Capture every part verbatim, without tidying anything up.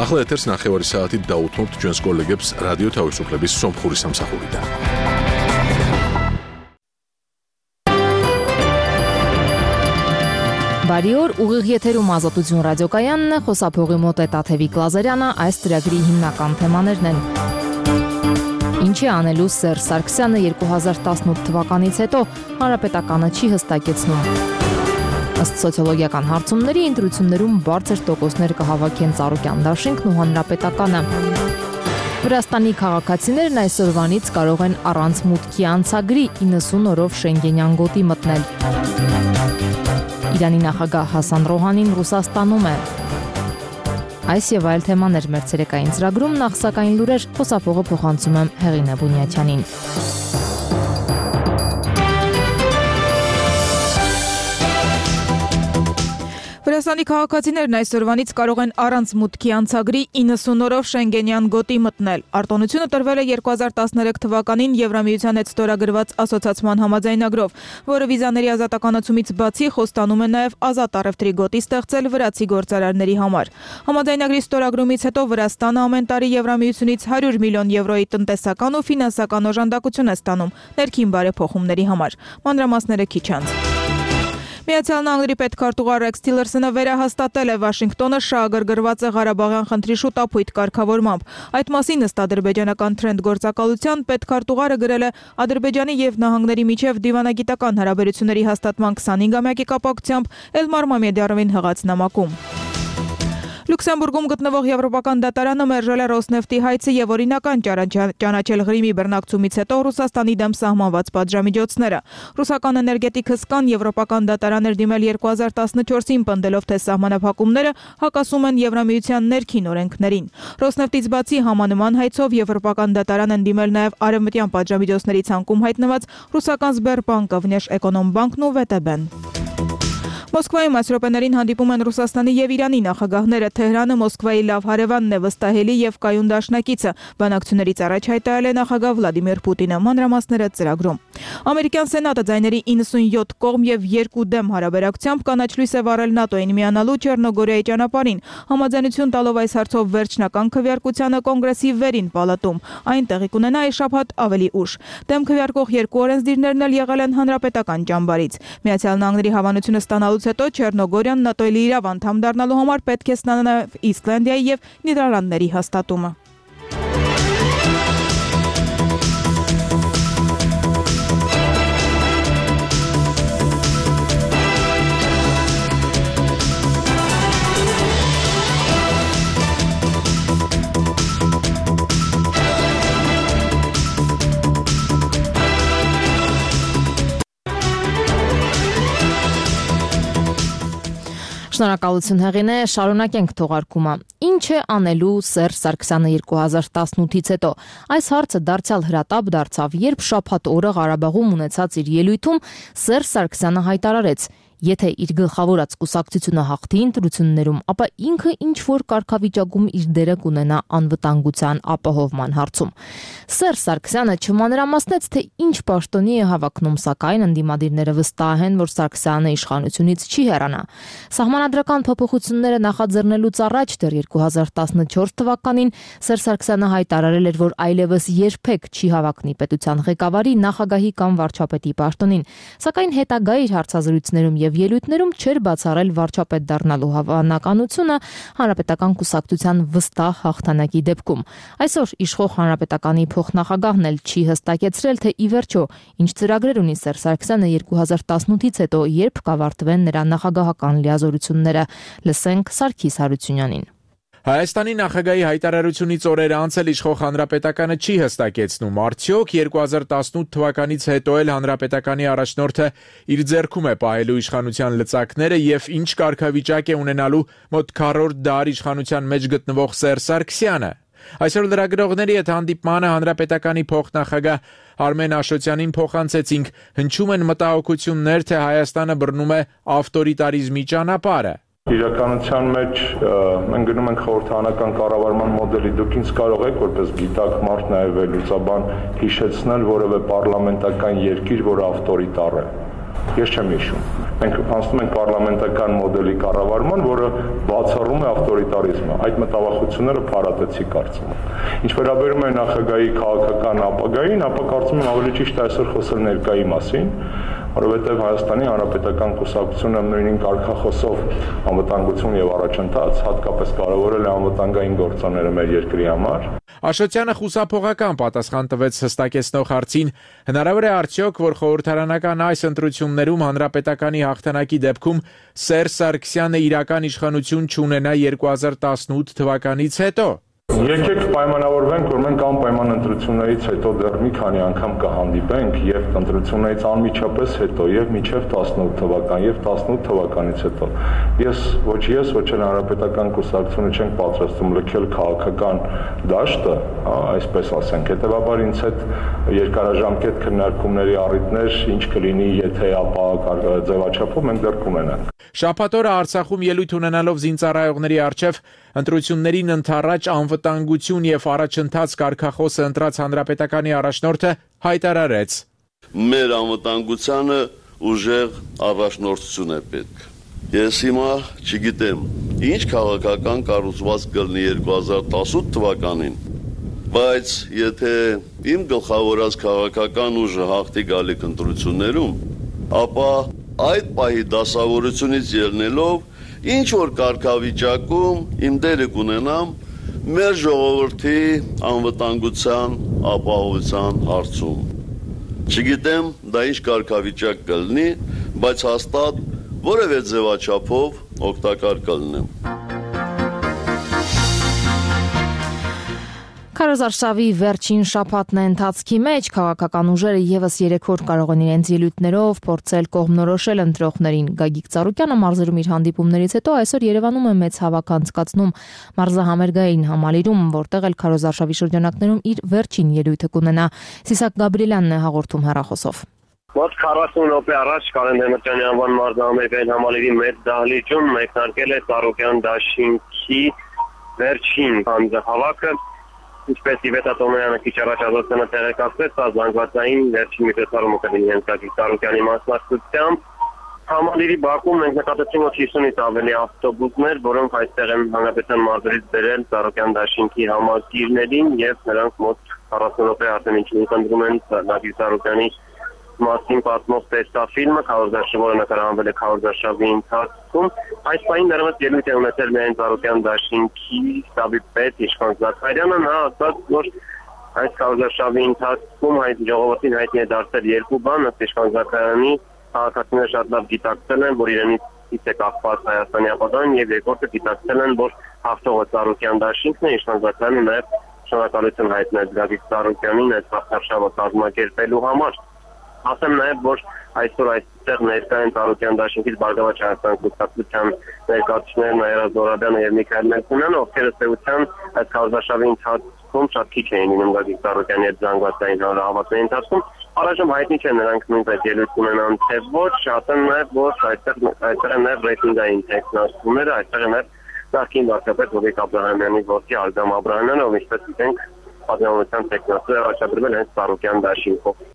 ახლა ეთერს ნახევარი საათით დაუთმობთ ჩვენს კოლეგებს რადიო თავისუფლების სომხური სამსახურიდან. Բարի օր, ուղիղ եթերում Ազատություն ռադիոկայանն է, խոսափողի մոտ է Տաթևիկ Լազարյանը, այս ծրագրի հիմնական թեմաներն են. Ինչ է անելու Սերժ Սարգսյանը երկու հազար տասնութ թվականից հետո, հանրապետականը չի հստակեցնում. Ըստ սոցիոլոգիական հարցումների ընտրություններում բարձր տոկոսներ կհավաքեն Ծառուկյան դաշինքն ու հանրապետականը. Վրաստանի քաղաքացիներն այսօրվանից կարող են առանց մուտքի անցագրի իննսուն օրով Շենգենյան գոտի մտնել. Իրանի նախագահ Հասան Ռոհանին Ռուսաստանում է. Այս եւ այլ թեմաներ մեր ցերեկային ծրագրում, նախ սակայն լուրեր, խոսափողը փոխանցում եմ Հեղինե Բունյաթյանին. Վրաստանի քաղաքացիներն այսօրվանից կարող են առանց մուտքի անցագրի իննսուն օրով Շենգենյան գոտի մտնել. Արտոնությունը տրվել է երկու հազար տասներեք թվականին Եվրամիության հետ ստորագրված ասոցիացման համաձայնագրով, որը վիզաների ազատականացումից բացի խոստանում է նաև ազատ առևտրի գոտի ստեղծել վրացի գործարարների համար։ Համաձայնագրի ստորագրումից հետո Վրաստանը ամեն տարի Եվրամիությունից հարյուր միլիոն եվրոյի տնտեսական ու ֆինանսական օժանդակություն է ստանում ներքին բարեփոխումների համար։ Մանրամասները քիչ անց. Միացյալ Նահանգների պետքարտուղար Ռեքս Թիլերսոնը վերահաստատել է Վաշինգտոնը շահագրգռված է Ղարաբաղյան խնդրի շուտապույտ կարգավորմամբ։ Այդ մասին ըստ ադրբեջանական Թրենդ գործակալության պետքարտուղարը գրել է Ադրբեջանի եւ նահանգների միջև դիվանագիտական հարաբերությունների հաստատման քսանհինգամյակի կապակցությամբ Էլմար Մամեդյարովին հղած նամակում։ Լյուքսեմբուրգում գտնվող Եվրոպական դատարանը մերժել է Ռոսնեֆտի հայցը եւ օրինական ճանաչել Ղրիմի բռնակցումից հետո Ռուսաստանի դեմ սահմանված պատժամիջոցները։ Ռուսական էներգետիկ հսկան Եվրոպական դատարան էր դիմել երկու հազար տասնչորսին պնդելով, թե սահմանափակումները հակասում են Եվրամիության ներքին օրենքներին։ Ռոսնեֆտից բացի համանման հայցով Եվրոպական դատարան են դիմել նաեւ արևմտյան պատժամիջոցների ցանկում հայտնված ռուսական Սբերբանկը, Վնեշէկոնոմբանկն ու վե տե բեն։ Մոսկվայում այս րոպեներին հանդիպում են Ռուսաստանի եւ Իրանի նախագահները։ Թեհրանը Մոսկվայի լավ հարևանն է, վստահելի եւ կայուն դաշնակիցը։ Բանակցություններից առաջ հայտարարել է նախագահ Վլադիմիր Պուտինը։ Մանրամասները ծրագրում։ Ամերիկյան Սենատը ձայների իննսունյոթ կողմ եւ երկու դեմ հարաբերակցությամբ կանաչ լույս է վառել ՆԱՏՕ-ին միանալու Չեռնոգորիայի ճանապարհին։ Համաձայնություն տալով այս հարցով վերջնական քվեարկությանը կոնգրեսի վերին պալատում։ Այն տեղի կունենա այս շաբաթ ավելի ուշ։ Դեմ քվեարկող երկու օրենսդիրներն էլ եղել են հանրապետական ճամբարից։ Միացյալ Նահանգների հավանությունը ստանալուց հետո Չեռնոգորիան ՆԱՏՕ-ի լիիրավ անդամ դառնալու համար պետք է ստանա նաև Իսլանդիայի եւ Նիդերլանդների հաստատումը։ Շնորհակալություն Հեղինե, շարունակենք թողարկումը։ Ինչ է անելու Սերժ Սարգսյանը երկու հազար տասնութից հետո։ Այս հարցը դարձյալ հրատապ դարձավ, երբ շաբաթ օրը Ղարաբաղում ունեցած իր ելույթում Սերժ Սարգսյանը հայտարարեց. Եթե իր գլխավորած կուսակցությունը հաղթի ընտրություններում, ապա ինքը ինչ որ կարգավիճակում իր դերը կունենա անվտանգության ապահովման հարցում։ Սերժ Սարգսյանը չմանրամասնեց, թե ինչ պաշտոնի է հավակնում, սակայն ընդդիմադիրները վստահ են, որ Սարգսյանը իշխանությունից չի հեռանա։ Սահմանադրական փոփոխությունները նախաձեռնելուց առաջ դեռ երկու հազար տասնչորս թվականին Սերժ Սարգսյանը հայտարարել էր, որ այլևս երբեք չի հավակնի պետության ղեկավարի, նախագահի կամ վարչապետի պաշտոնին, սակայն հետագա իր հարցազրույցներում եւ ելույթներում չէր բացառել վարչապետ դառնալու հավանականությունը հանրապետական կուսակցության վստահ հաղթանակի դեպքում։ Այսօր իշխող հանրապետականի փոխնախագահն էլ չի հստակեցրել, թե ի վերջո ինչ ծրագրեր ունի Սերժ Սարգսյանը երկու հազար տասնութից հետո, երբ կավարտվեն նրա նախագահական լիազորությունները։ Լսենք Սարգիս Հարությունյանին։ Հայաստանի նախագահի հայտարարությունից օրեր անց էլ իշխող հանրապետականը չի հստակեցնում, արդյոք երկու հազար տասնութ թվականից հետո էլ հանրապետականի առաջնորդը իր ձեռքում է պահելու իշխանության լծակները եւ ինչ կարգավիճակ է ունենալու մոտ քառորդ դար իշխանության մեջ գտնվող Սերժ Սարգսյանը։ Այսօր լրագրողների հետ հանդիպմանը հանրապետականի փոխնախագահ Արմեն Աշոտյանին փոխանցեցինք, հնչում են մտահոգություններ, թե Հայաստանը բռնում է ավտորիտարիզմի ճանապարհը։ Իրականության մեջ մենք գնում ենք խորհրդարանական կառավարման մոդելի, դուք ինձ կարող եք որպես գիտակ մարդ նաև վերլուծաբան հիշեցնել որևէ պարլամենտական երկիր, որը ավտորիտար է։ Ես չեմ հիշում։ Մենք հասնում ենք պարլամենտական մոդելի կառավարման, որը բացառում է ավտորիտարիզմը։ Այդ մտավախությունները փարատեցի կարծում եմ։ Ինչ վերաբերում է նախագահի քաղաքական ապագային, ապա կարծում եմ ավելի ճիշտ է այսօր խոսել ներկայի մասին, որովհետև Հայաստանի Հանրապետական կուսակցությունը նույնին կարգախոսով անվտանգություն եւ առաջընթաց հատկապես կարևորել է անվտանգային գործոնները մեր երկրի համար։ Աշոտյանը խուսափողական պատասխան տվեց հստակեցնող հարցին, հնարավոր է արդյոք, որ խորհրդարանական այս ընտրություններում Հանրապետականի հաղթանակի դեպքում Սերժ Սարգսյանը իրական իշխանություն չունենա երկու հազար տասնութ թվականից հետո։ Եկեք պայմանավորվենք, որ մենք անպայման ընտրություններից հետո դեռ մի քանի անգամ կհանդիպենք եւ ընտրություններից անմիջապես հետո եւ մինչեւ տասնութ թվական եւ տասնութ թվականից հետո։ Ես ոչ ես, ոչ էլ Հանրապետական կուսակցությունը չենք պատրաստում լքել քաղաքական դաշտը, այսպես ասենք, հետեւաբար ինձ հետ երկարաժամկետ քննարկումների առիթներ ինչ կլինի, եթե ապա ձևաչափով մենք դեռ կունենանք։ Շաբաթ օրը Արցախում ելույթ ունենալով զինծառայողների առջև ընտրություններին ընդառաջ անվտանգություն եւ առաջընթաց կարգախոսը ընտրած Հանրապետականի առաջնորդը հայտարարեց. Մեր անվտանգությանը ուժեղ առաջնորդություն է պետք։ Ես հիմա չգիտեմ, ինչ քաղաքական կառուցվածք կլինի երկու հազար տասնութ թվականին, բայց եթե իմ գլխավորած քաղաքական ուժը հաղթի գալիք ընտրություններում, ապա այդ պահի դասավորությունից ելնելով ինչ որ կարգավիճակում իմ դերը կունենամ մեր ժողովրդի անվտանգության ապահովության հարցում։ Չգիտեմ դա ինչ կարգավիճակ կլինի, բայց հաստատ որևէ ձևաչափով օգտակար կլինեմ։ Քարոզարշավի վերջին շաբաթն է ընթացքի մեջ, քաղաքական ուժերը եւս երեք օր կարող են իրենց ելույթներով փորձել կողմնորոշել ընտրողներին։ Գագիկ Ծառուկյանը մարզերում իր հանդիպումներից հետո այսօր Երևանում է մեծ հավաք անցկացնում մարզահամերգային համալիրում, որտեղ էլ Քարոզարշավի շրջանակներում իր վերջին ելույթը կունենա։ Սիսակ Գաբրիելյանն է հաղորդում հեռախոսով։ Մոտ քառասուն րոպե առաջ Կարեն Դեմիրճյանի անվան մարզահամերգային համալիրի մեծ դահլիճում մեկնարկել է Ծառուկյան դաշինքի վերջին հանձնահավաքը։ Ինչպես Իվետ Աթոմյանը քիչ առաջ ազատությունը տեղեկացրեց, սա զանգվածային վերջին միջոցառումը կլինի հենց Գագիկ Ծառուկյանի մասնակցությամբ։ Համալիրի բակում մենք նկատեցինք մոտ հիսունից ավելի ավտոբուսներ, որոնք այստեղ են հանրապետության մարզերից բերել Ծառուկյան դաշինքի համակիրներին եւ նրանք մոտ քառասուն րոպե արդեն ինչ ընդդիմում են Գագիկ Ծառուկյանի մասին պատմող տեստաֆիլմը, Քարոզարշավը նկարահանվել է Քարոզարշավի ընթացքում։ Այս պահին դեռևս ելույթ է ունեցել միայն Ծառուկյան դաշինքի շտաբի պետ Իշխան Զաքարյանը, նա ասաց, որ այս Քարոզարշավի ընթացքում հայ ժողովրդին հայտնի է դարձել երկու բան, ըստ Իշխան Զաքարյանի քաղաքացիները շատ լավ գիտակցել են, որ իրենից է կախված Հայաստանի ապագան, եւ երկրորդը գիտակցել են, որ հաղթողը Ծառուկյան դաշինքն է, Իշխան Զաքարյանը նաեւ շնորհակալություն հայտնեց Գագիկ Ծառուկյանին այս Քարոզարշավը կազմակերպելու համար։ Ասեմ նաև, որ այսօր այստեղ ներկա են Ծառուկյան դաշինքից Բարգավաճ Հայաստան կուսակցության ներկայացուցիչներն Այրա Զորաբյանը եւ Միքայել Մելքոնյանը, ովքեր ըստ էության այս Քարոզարշավի ընթացքում շատ քիչ էին լինում Գագիկ Ծառուկյանի հետ զանգվածային հանրահավաքների ընթացքում։ Առայժմ հայտնի չէ նրանք նույնպես ելույթ ունենան թե ոչ, ասեմ նաև, որ այստեղ այստեղ են նաև ռեյտինգային տեխնոլոգիաները, այստեղ է նաև նախկին վարչապետ Հովիկ Աբրահամյանի որդի Արգամ Աբրահամյանը, ով ինչպես գիտենք, պատմության տեխնոլոգիա առաջադրվել հենց Ծառուկյան դաշինքով։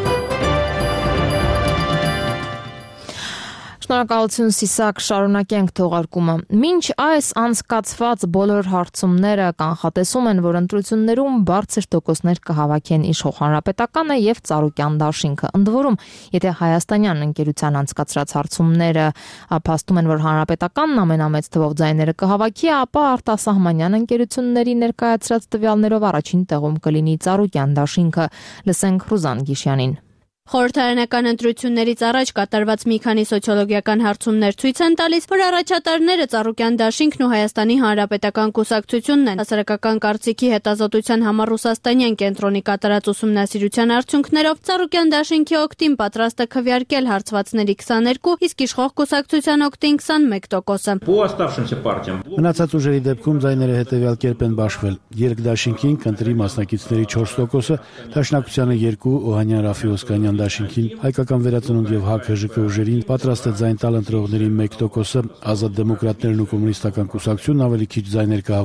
Շնորհակալություն Սիսակ, շարունակենք թողարկումը։ Մինչ այս անցկացված բոլոր հարցումները կանխատեսում են, որ ընտրություններում բարձր տոկոսներ կհավաքեն իշխող Հանրապետականը եւ Ծառուկյան դաշինքը։ Ընդ որում, եթե հայաստանյան ընկերության անցկացրած հարցումները փաստում են, որ Հանրապետականն ամենամեծ թվով ձայները կհավաքի, ապա արտասահմանյան ընկերությունների ներկայացրած տվյալներով առաջին տեղում կլինի Ծառուկյան դաշինքը։ Լսենք Ռուզան Գիշյանին։ Խորհրդարանական ընտրություններից առաջ կատարված մի քանի սոցիոլոգիական հարցումներ ցույց են տալիս, որ առաջատարները Ծառուկյան դաշինքն ու Հայաստանի Հանրապետական կուսակցությունն են։ Հասարակական կարծիքի հետազոտության համար Ռուսաստանյան կենտրոնի կատարած ուսումնասիրության արդյունքներով Ծառուկյան դաշինքի օգտին պատրաստ է քվեարկել հարցվածների քսաներկու, իսկ իշխող կուսակցության օգտին քսանմեկ տոկոսը։ Մնացած ուժերի դեպքում ձայները հետևյալ կերպ են բաշխվել։ Երկդաշինքին կընտրի մասնակիցների չորս տոկոսը, Դաշնակցությանը երկու, Օհանյան Ռաֆի Օսկանյան դաշինքին, Հայկական վերածնունդ եւ ՀԱԿ ՀԺԿ ուժերին պատրաստ է ձայն տալ ընտրողների մեկ տոկոսը, Ազատ դեմոկրատներն ու կոմունիստական կուսակցությունն ավելի քիչ ձայներ կհավաքեն։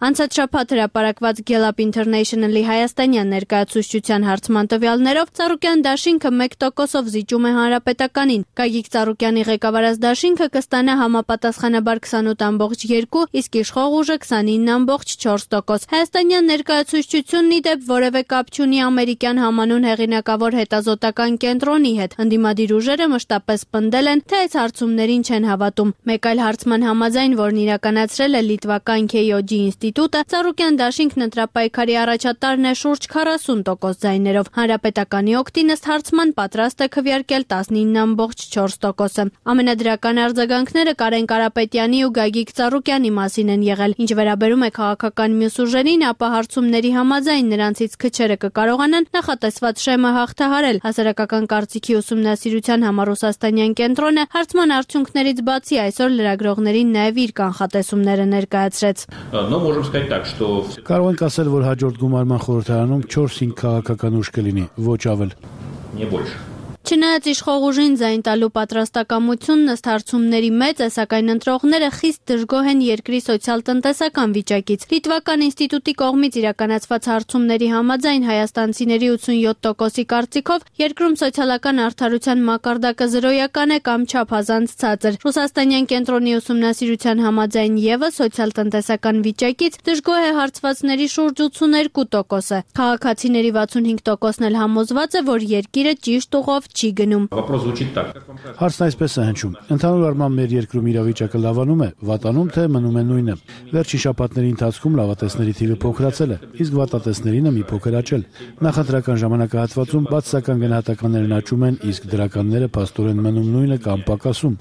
Անցած շաբաթ հրապարակված Gallup International-ի հայաստանյան ներկայացուցչության հարցման տվյալներով Ծառուկյան դաշինքը մեկ տոկոսով զիջում է Հանրապետականին։ Գագիկ Ծառուկյանի ղեկավարած դաշինքը կստանա համապատասխանաբար քսանութ ամբողջ երկու, իսկ իշխող ուժը քսանինը ամբողջ չորս տոկոս։ Հայաստանյան ներկայացուցչությունն ի դեպ որևէ կապ չունի ամերիկյան համանուն հեղինակավոր հետազոտական կենտրոնի հետ։ Ընդդիմադիր ուժերը մշտապես պնդել են, թե այս հարցումներին չեն հավատում։ Մեկ այլ հարցման համաձայն, որն իրականացրել է լիտվական K O G ինստիտուտը, Ծառուկյան դաշինքն ընտրապայքարի առաջատարն է շուրջ քառասուն տոկոս ձայներով։ Հանրապետականի օգտին ըստ հարցման պատրաստ է քվեարկել տասնինը ամբողջ չորս տոկոսը։ Ամենադրական արձագանքները Կարեն Կարապետյանի ու Գագիկ Ծառուկյանի մասին են եղել։ Ինչ վերաբերում է քաղաքական մյուս ուժերին, ապա հարցումների համաձայն նրանցից քչերը կկարողանան նախատեսված շեմը հաղթահարել։ Հասարակական կարծիքի ուսումնասիրության համառուսաստանյան կենտրոնը հարցման արդյունքներից բացի այսօր լրագրողներին նաև իր կանխատեսումները ներկայացրեց։ Կարող ենք ասել, որ հաջորդ գումարման խորհրդարանում չորս-հինգ քաղաքական ուժ կլինի, ոչ ավել։ Չնայած իշխող ուժին ձայն տալու պատրաստակամությունն ըստ հարցումների մեծ է, սակայն ընտրողները խիստ դժգոհ են երկրի սոցիալ-տնտեսական վիճակից։ Լիտվական ինստիտուտի կողմից իրականացված հարցումների համաձայն հայաստանցիների ութսունյոթ տոկոսի կարծիքով երկրում սոցիալական արդարության մակարդակը զրոյական է կամ չափազանց ցածր։ Ռուսաստանյան կենտրոնի ուսումնասիրության համաձայն ևս սոցիալ-տնտեսական վիճակից դժգոհ է հարցվածների շուրջ ութսուներկու տոկոսը։ Քաղաքացիների վաթսունհինգ տոկոսն էլ համոզված է, որ երկիրը ճիշտ ուղով չի գնում։ Հարցն այսպես է հնչում. ընդհանուր առմամբ մեր երկրում իրավիճակը լավանում է, վատանում թե մնում է նույնը։ Վերջին շաբաթների ընթացքում լավատեսների թիվը փոքրացել է, իսկ վատատեսներինը մի փոքր աճել։ Նախընտրական ժամանակահատվածում բացասական գնահատականներն աճում են, իսկ դրականները փաստորեն մնում նույնը կամ պակասում։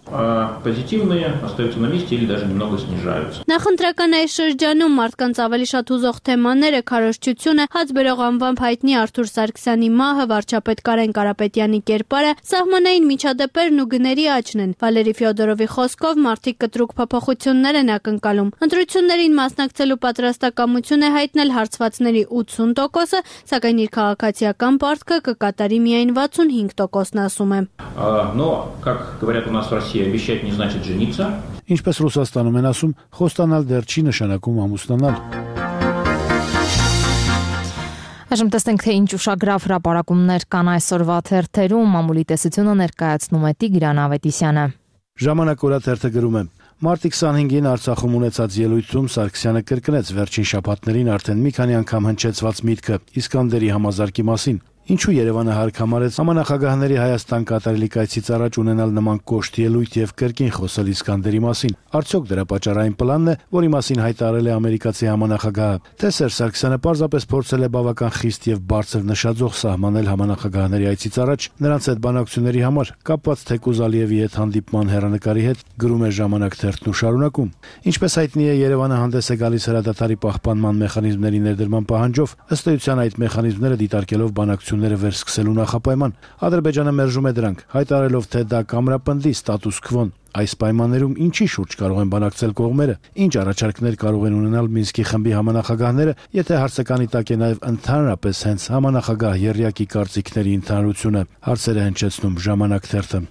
Նախընտրական այս շրջանում մարդկանց ավելի շատ հուզող թեմաները քարոզչությունը, հաց բերող անվամբ հայտնի Արթուր Սարգսյանի մահը, վարչապետ Կարեն Կարապետյանի կերպարը, սահմանային միջադեպերն ու գների աճն են։ Վալերի Ֆյոդորովի խոսքով մարդիկ կտրուկ փոփոխություններ են ակնկալում։ Ընտրություններին մասնակցելու պատրաստակամություն է հայտնել հարցվածների ութսուն տոկոսը, սակայն իր քաղաքացիական պարտքը կկատարի միայն վաթսունհինգ տոկոսն ասում է։ Ինչպես Ռուսաստանում են ասում, խոստանալ դեռ չի նշանակում ամուսնանալ։ Այժմ տեսնենք, թե ինչ ուշագրավ հրապարակումներ կան այսօրվա թերթերում, մամուլի տեսությունը ներկայացնում է Տիգրան Ավետիսյանը։ Ժամանակ օրաթերթը գրում է. Մարտի քսանհինգին Արցախում ունեցած ելույթում Սարգսյանը կրկնեց վերջին շաբաթներին արդեն մի քանի անգամ հնչեցված միտքը Իսկանդերի համազարկի մասին։ Ինչու Երևանը հարկ համարեց համանախագահների Հայաստան կատարելի կայցից առաջ ունենալ նման կոշտ ելույթ եւ կրկին խոսել Իսկանդերի մասին։ Արդյոք դրա պատճառային պլանն է, որի մասին հայտարարել է ամերիկացի համանախագահը, թե Սերժ Սարգսյանը պարզապես փորձել է բավական խիստ եւ բարձր նշաձող սահմանել համանախագահների այցից առաջ նրանց հետ բանակցությունների համար, կապված թեկուզ Ալիևի հետ հանդիպման հեռանկարի հետ, գրում է Ժամանակ թերթն ու շարունակում։ Ինչպես հայտնի է, Երևանը հանդես է գալիս հրադադարի պահպանման մեխանիզմների ներդրման պահանջով, ըստ էության այդ մեխանիզմները դիտարկելով բանակցությունները վերսկսելու նախապայման։ Ադրբեջանը մերժում է դրանք, հայտարարելով, թե դա կամրապնդի ստատուս քվոն։ Այս պայմաններում ինչի շուրջ կարող են բանակցել կողմերը, ինչ առաջարկներ կարող են ունենալ Մինսկի խմբի համանախագահները, եթե հարցականի տակ է նաև ընդհանրապես հենց համանախագահ եռյակի կարծիքների ընդհանրությունը, հարցերը հնչեցնում Ժամանակ թերթը։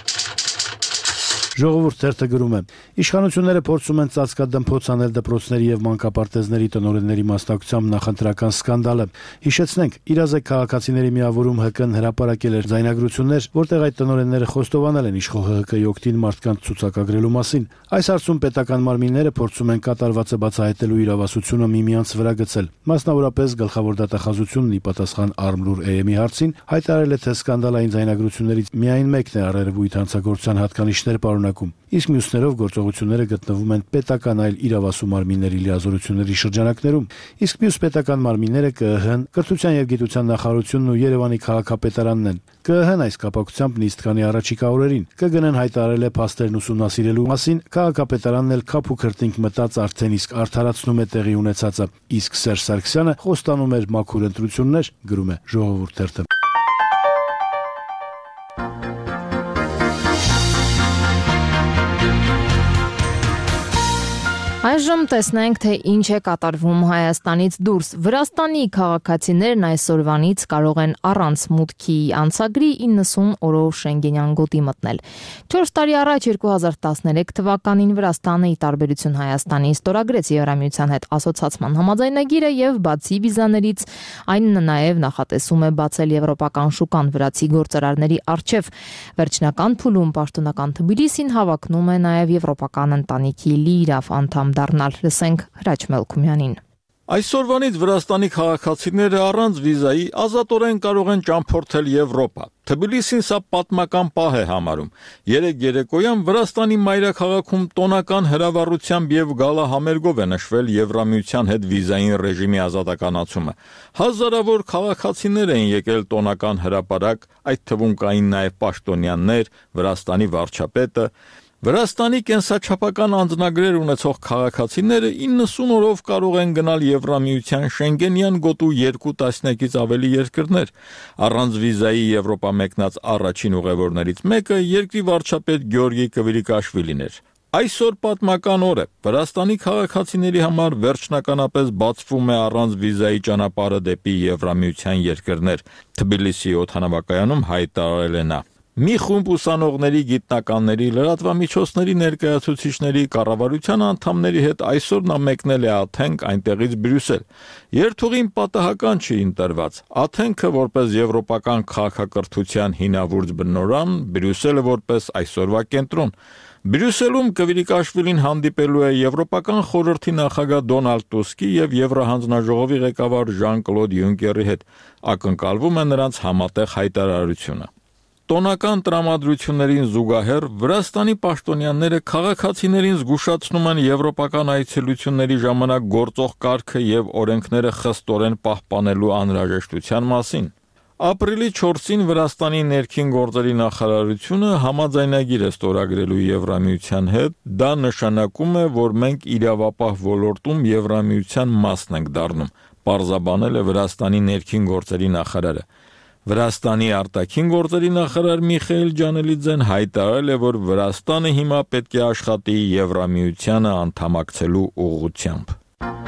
Ժողովուրդ թերթը գրում է. Իշխանությունները փորձում են ծածկադմփոց անել դպրոցների եւ մանկապարտեզների տնօրենների մասնակցությամբ նախընտրական սկանդալը։ Հիշեցնենք, իրազեկ քաղաքացիների միավորում Հ Կ-ն հրապարակել էր ձայնագրություններ, որտեղ այդ տնօրենները խոստովանել են իշխող Հ Կ-ի օգտին մարդկանց ցուցակագրելու մասին։ Այս հարցում պետական մարմինները փորձում են կատարվածը բացահայտելու իրավասությունը միմյանց վրա գցել։ Մասնավորապես գլխավոր դատախազությունն ի պատասխան Արմլուր Է Էմ-ի հարցին հայտարարել է, թե սկանդալային ձայնագրություններից միայն մեկն է առերևույթ հանցագործության հատկանիշներ պարունակում, իսկ մյուսներով գործողությունները գտնվում են պետական այլ իրավասու մարմինների լիազորությունների շրջանակներում, իսկ մյուս պետական մարմինները Կ ԸՀ Հ-ն, Կրթության եւ Գիտության նախարարությունն ու Երևանի քաղաքապետարանն են։ Կ ԸՀ Հ-ն այս կապակցությամբ նիստ կանի առաջիկա օրերին։ Կ Գ Ն-ն հայտարարել է փաստերն ուսումնասիրելու մասին, քաղաքապետարանն էլ քափ ու քրտինք մտած արդեն իսկ արդարացնում է տեղի ունեցածը, իսկ Սերժ Սարգսյանը խոստանում էր մաքուր ընտրություններ, գրում է Ժողովուրդ թերթը։ Այժմ տեսնենք, թե ինչ է կատարվում Հայաստանից դուրս։ Վրաստանի քաղաքացիներն այսօրվանից կարող են առանց մուտքի անցագրի իննսուն օրով Շենգենյան գոտի մտնել։ չորս տարի առաջ երկու հազար տասներեք թվականին Վրաստանը ի տարբերություն Հայաստանի ստորագրեց Եվրամիության հետ ասոցացման համաձայնագիրը եւ բացի վիզաներից այն նաեւ նախատեսում է բացել եվրոպական շուկան վրացի գործարարների առջև։ Վերջնական փուլում պաշտոնական Թբիլիսին հավակնում է նաեւ եվրոպական ընտանիքի լիիրավ անդամ դառնալ, լսենք Հրաչ Մելքումյանին։ Այսօրվանից Վրաստանի քաղաքացիները առանց վիզայի ազատորեն կարող են ճամփորդել Եվրոպա։ Թբիլիսին սա պատմական պահ է համարում։ Երեկ երեկոյան Վրաստանի մայրաքաղաքում տոնական հրավառությամբ եւ գալահամերգով է նշվել Եվրամիության հետ վիզային ռեժիմի ազատականացումը։ Հազարավոր քաղաքացիներ են եկել տոնական հրապարակ, այդ թվում կային նաեւ պաշտոնյաներ, Վրաստանի վարչապետը։ Վրաստանի կենսաչափական անձնագրեր ունեցող քաղաքացիները իննսուն օրով կարող են գնալ Եվրամիության Շենգենյան գոտու երկու տասնյակից ավելի երկրներ։ Առանց վիզայի Եվրոպա մեկնած առաջին ուղևորներից մեկը երկրի վարչապետ Գյորգի Կվիրիկաշվիլին էր։ Այսօր պատմական օր է։ Վրաստանի քաղաքացիների համար վերջնականապես բացվում է առանց վիզայի ճանապարհը դեպի Եվրամիության երկրներ։ Թբիլիսի օդանավակայանում հայտարարել է նա. Մի խումբ ուսանողների, գիտնականների, լրատվամիջոցների ներկայացուցիչների, կառավարության անդամների հետ այսօր նա մեկնել է Աթենք, այնտեղից Բրյուսել։ Երթուղին պատահական չի ընտրված։ Աթենքը որպես եվրոպական քաղաքակրթության հինավուրց բնօրրան, Բրյուսելը որպես այսօրվա կենտրոն։ Բրյուսելում Կվիրիկաշվիլին հանդիպելու է Եվրոպական խորհրդի նախագահ Դոնալդ Տուսկի եւ Եվրահանձնաժողովի ղեկավար Ժան-Կլոդ Յունկերի հետ։ Ակնկալվում է նրանց համատեղ հայտարարությունը։ Տոնական տրամադրություններին զուգահեռ Վրաստանի պաշտոնյաները քաղաքացիներին զգուշացնում են եվրոպական այցելությունների ժամանակ գործող կարգը եւ օրենքները խստորեն պահպանելու անհրաժեշտության մասին։ Ապրիլի չորսին Վրաստանի ներքին գործերի նախարարությունը համաձայնագիր է ստորագրելու Եվրամիության հետ, դա նշանակում է, որ մենք իրավապահ ոլորտում Եվրամիության մասն ենք դառնում, պարզաբանել է Վրաստանի ներքին գործերի նախարարը։ Վրաստանի արտաքին գործերի նախարար Միխայիլ Ջանելիձեն հայտարարել է, որ Վրաստանը հիմա պետք է աշխատի Եվրամիությանը անդամակցելու ուղղությամբ։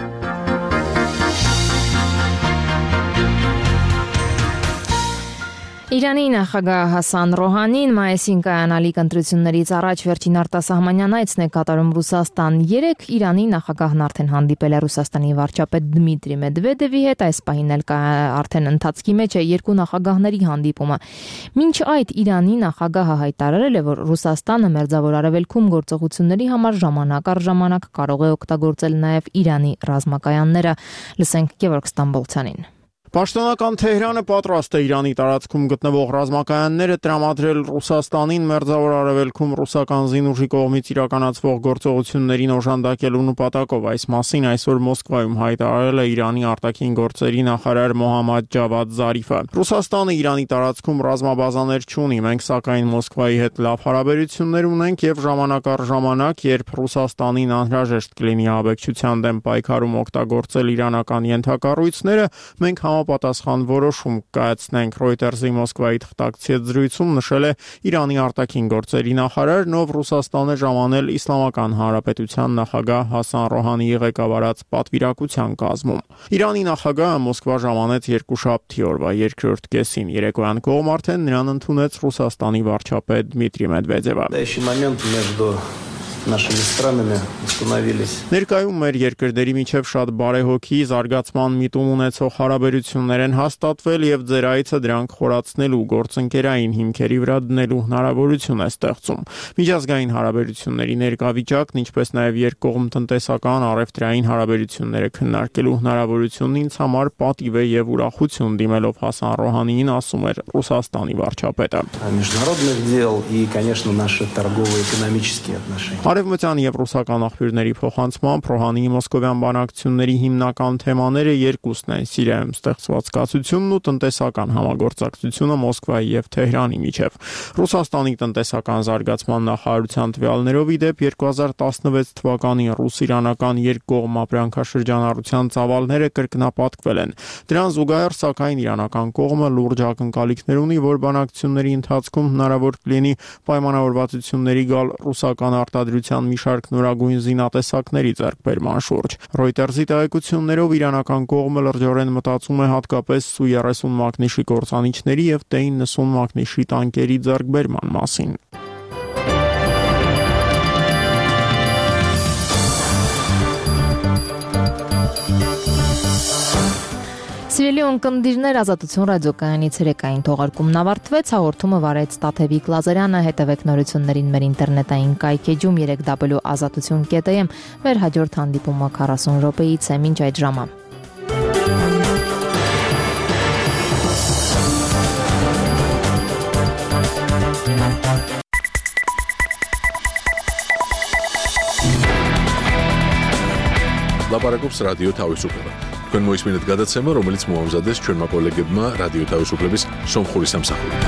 Իրանի նախագահ Հասան Ռոհանին մայիսին կայանալիք ընտրություններից առաջ վերջին արտասահմանյան այցն է կատարում Ռուսաստան։ Երեկ Իրանի նախագահն արդեն հանդիպել է Ռուսաստանի վարչապետ Դմիտրի Մեդվեդևի հետ, այս պահին էլ արդեն ընթացքի մեջ է երկու նախագահների հանդիպումը։ Մինչ այդ Իրանի նախագահը հայտարարել է, որ Ռուսաստանը Մերձավոր Արևելքում գործողությունների համար ժամանակ առ ժամանակ կարող է օգտագործել նաև Իրանի ռազմակայանները։ Լսենք Գևորգ Ստամբոլցյանին։ Պաշտոնական Թեհրանը պատրաստ է Իրանի տարածքում գտնվող ռազմակայանները տրամադրել Ռուսաստանին Մերձավոր Արևելքում ռուսական զինուժի կողմից իրականացվող գործողություններին օժանդակելու նպատակով։ Այս մասին այսօր Մոսկվայում հայտարարել է Իրանի արտաքին գործերի նախարար Մոհամմադ Ջավադ Զարիֆը։ Ռուսաստանը Իրանի տարածքում ռազմաբազաներ չունի, մենք սակայն Մոսկվայի հետ լավ հարաբերություններ ունենք եւ ժամանակ առ ժամանակ, երբ Ռուսաստանին անհրաժեշտ կլինի աբեկչության դեմ պայքարում օգտագործել իրանական ենթակառույցները, մենք համապատասխան որոշում կայացնենք։ Reuters-ի Մոսկվայի թղթակցի հետ զրույցում նշել է Իրանի արտաքին գործերի նախարարն, ով Ռուսաստան է ժամանել Իսլամական Հանրապետության նախագահ Հասան Ռոհանիի ղեկավարած պատվիրակության կազմում։ Իրանի նախագահը Մոսկվա ժամանեց երկուշաբթի օրվա երկրորդ կեսին։ Երեկոյան կողմ արդեն նրան ընդունեց Ռուսաստանի վարչապետ Դմիտրի Մեդվեդևը։ Нашими странами установились. Ներկայում մեր երկրների միջև շատ բարեհոգի զարգացման միտում ունեցող հարաբերություններ են հաստատվել եւ ձեր այցը դրանք խորացնելու գործընկերային հիմքերի վրա դնելու հնարավորություն է ստեղծում։ Միջազգային հարաբերությունների ներկա վիճակն, ինչպես նաեւ երկկողմ տնտեսական առևտրային հարաբերությունները քննարկելու հնարավորությունն ինձ համար պատիվ է եւ ուրախություն դիմելով Հասան Ռոհանիին, ասում էր Ռուսաստանի վարչապետը։ Международных дел и, конечно, наши торгово-экономические отношения. Արևմտյան եւ ռուսական աղբյուրների փոխանցմամբ Ռոհանիի մոսկովյան բանակցությունների հիմնական թեմաները երկուսն են՝ Սիրիայում ստեղծված կացությունն ու տնտեսական համագործակցությունը Մոսկվայի եւ Թեհրանի միջև։ Ռուսաստանի տնտեսական զարգացման նախարարության տվյալներով ի դեպ երկու հազար տասնվեց թվականին ռուս-իրանական երկկողմ ապրանքաշրջանառության ծավալները կրկնապատկվել են։ Դրան զուգահեռ սակայն իրանական կողմը լուրջ ակնկալիքներ ունի, որ բանակցությունների ընթացքում հնարավոր կլինի պայմանավորվածությունների գալ ռուսական արտադրության գիտության մի շարք նորագույն զինատեսակների ձեռքբերման շուրջ։ Reuters-ի տեղեկություններով իրանական կողմը լրջորեն մտածում է հատկապես Սու երեսուն մակնիշի կործանիչների եւ Տե իննսուն մակնիշի տանկերի ձեռքբերման մասին։ Սիրելի ունկնդիրներ, Ազատություն ռադիոկայանի ցերեկային թողարկումն ավարտվեց, հաղորդումը վարեց Տաթևիկ Լազարյանը, հետևեք նորություններին մեր ինտերնետային կայքեջում երեք w ազատություն կետ am, մեր հաջորդ հանդիպումը քառասուն րոպեից է, մինչ այդ ժամը։ Լապարակոպս ռադիո თავისუფლება. Თქვენ მოისმინეთ გადაცემა, რომელიც მოამზადეს ჩვენმა კოლეგებმა რადიო თავისუფლების სომხური სამსახურით.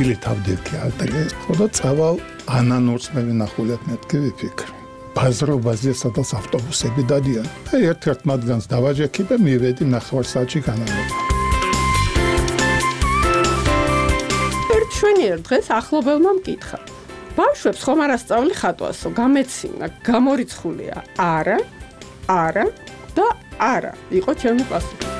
ხილი თავდირქი ალტრე ხოდა წავალ ანანურს მე ვინახულებ მეთქი ვიფიქრ ბაზრობაზე სადაც ავტობუსები დადიან და ერთ-ერთ მათგანს დავაჯექი და მივედი ნახევარსაათში განალობა ერთ შვენიერ დღეს ახლობელმა მკითხა ბავშვებს ხომ არ ასწავლი ხატვასო გამეცინა გამორიცხულია არა არა და არა იყო ჩემი პასუხი